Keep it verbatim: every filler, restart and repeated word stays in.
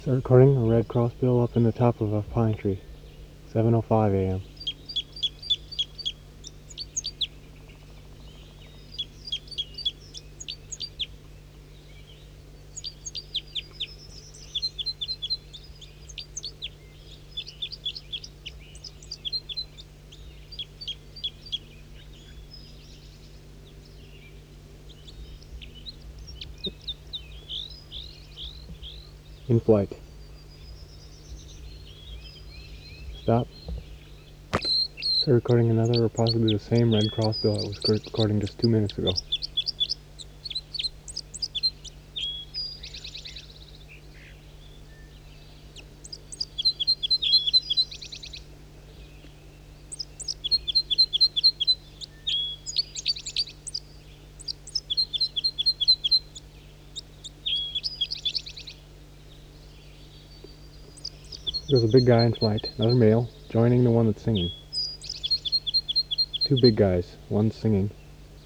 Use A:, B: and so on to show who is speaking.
A: Start recording a red crossbill up in the top of a pine tree. seven oh five a m In flight. Stop. Start recording another or possibly the same red crossbill that was recording just two minutes ago. There's a big guy in flight, another male, joining the one that's singing. Two big guys, one's singing.